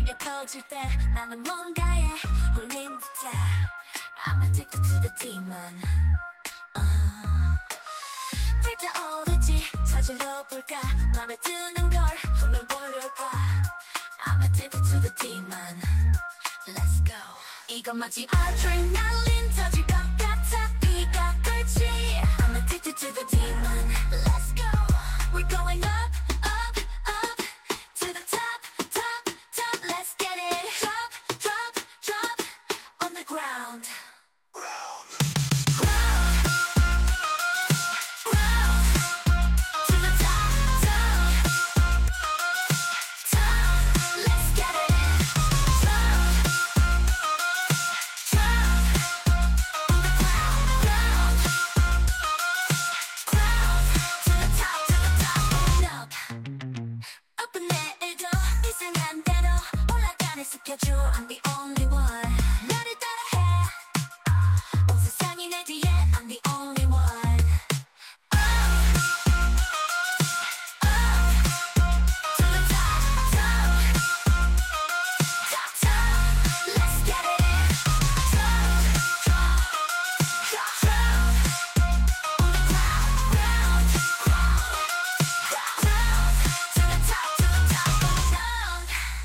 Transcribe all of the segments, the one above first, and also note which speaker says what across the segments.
Speaker 1: 꿈이 커질 때 나는 뭔가에 홀린 듯해. I'm addicted to the demon. 달려오르지 찾으러 볼까 맘에 드는 걸 손을 보려봐. I'm addicted to the demon. Let's go. 이건 마치 adrenaline 터질 것 같아. 네가 그렇지. I'm addicted to the demon. Let's go. We're going up, up, up to the top, top, top. Let's get it. Drop, drop, drop on the ground. I'm the only one. 나를 따라해. 온 세상이 내 뒤에. I'm the only one. To the top, top, top, top. Let's get it. Drop, drop, drop, drop. On the ground, ground, ground. To the top, down.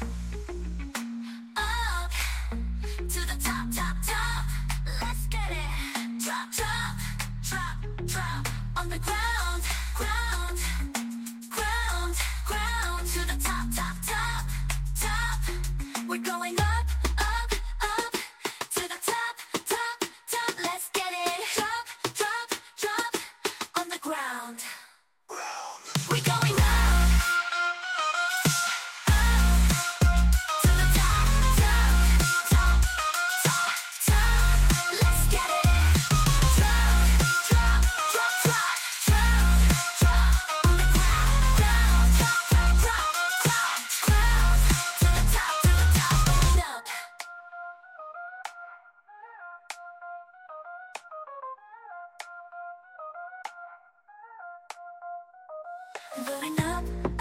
Speaker 1: To the top, top, top. Let's get it. Drop, drop, drop, drop on the ground, ground, ground, ground. To the top, top, top, top. We're going up, up, up. To the top, top, top. Let's get it. Drop, drop, drop on the ground. We're going up. Going up.